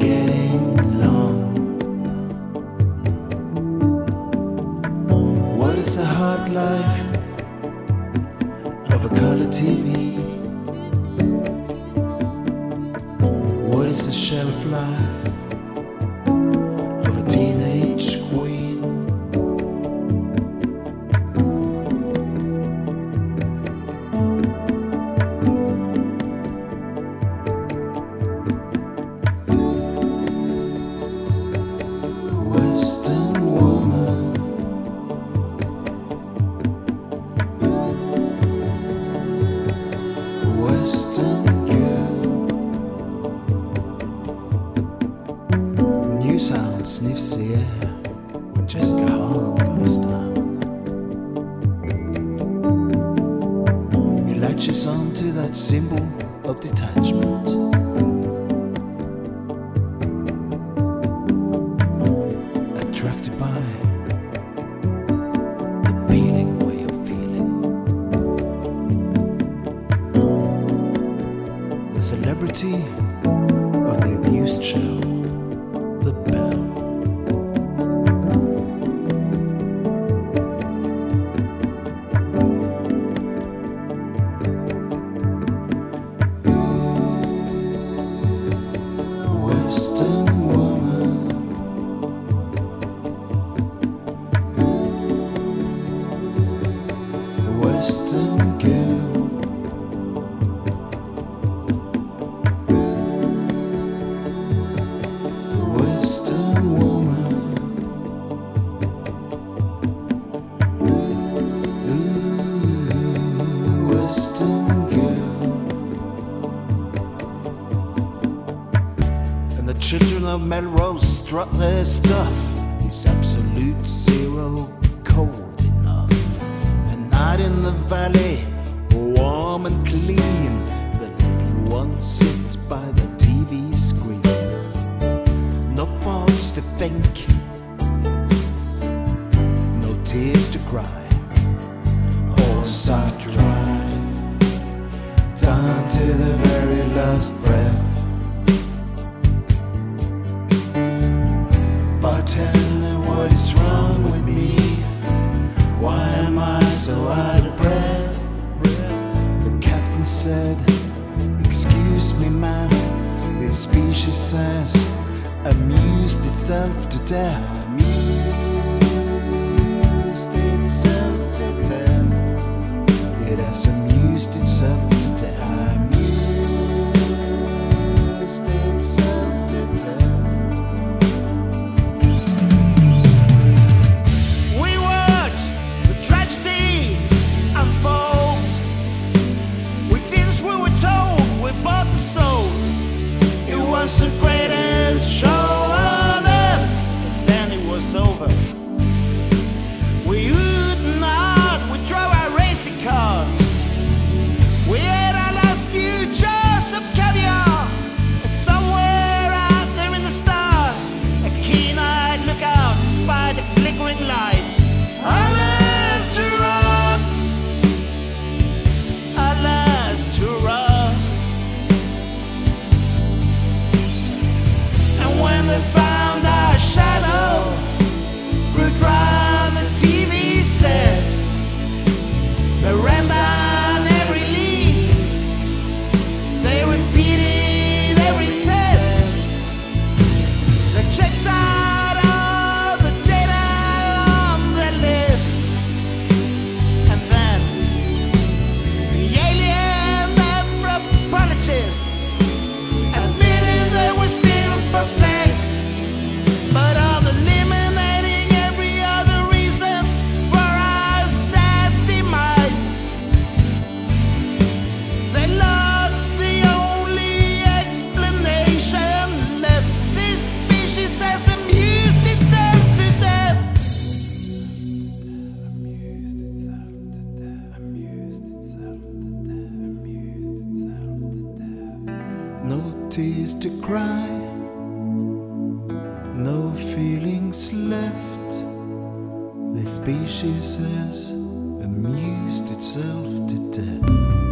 getting long. What is the hard life of a color TV? What is the shelf life of a teenage queen? Western woman, Western girl. New sound sniffs the air when Jessica Harlan goes down. He latches onto that symbol of detachment. Attracted by the appealing way of feeling. The celebrity of the abused show, The Bell. Western woman, Western girl. Western woman, Western girl. And the children of Melrose strut their stuff. It's absolute zero cold enough. A night in the valley, warm and clean. The little one sits by the TV screen. No thoughts to think, no tears to cry. All sucked dry, down to the very last breath. Bartender, what is wrong with me? Why am I so out of breath? The captain said, excuse me ma'am, this species has amused itself to death. Amused itself to death. It has amused itself to death. Amused itself to death. We watch the tragedy unfold. We did as we were told, we bought and sold. It was the greatest show on earth, and then it was over. We hooted and hard, we drove our racing cars. We ate our last few jars of caviar. And somewhere out there in the stars, a keen-eyed lookout spied a flickering light. Our last hurrah, our last hurrah. And when they found our shadow grew round the TV set, they ran down every lead, they repeated every test, they checked out all the data on their list, and then the alien anthropologist admitted they were still perplexed, but on eliminating every other reason for our sad demise, they logged the only explanation left. This species has amused itself to death. Amused itself to death. Amused itself to death. Amused itself to death. No tears to cry, no feelings left. The species has amused itself to death.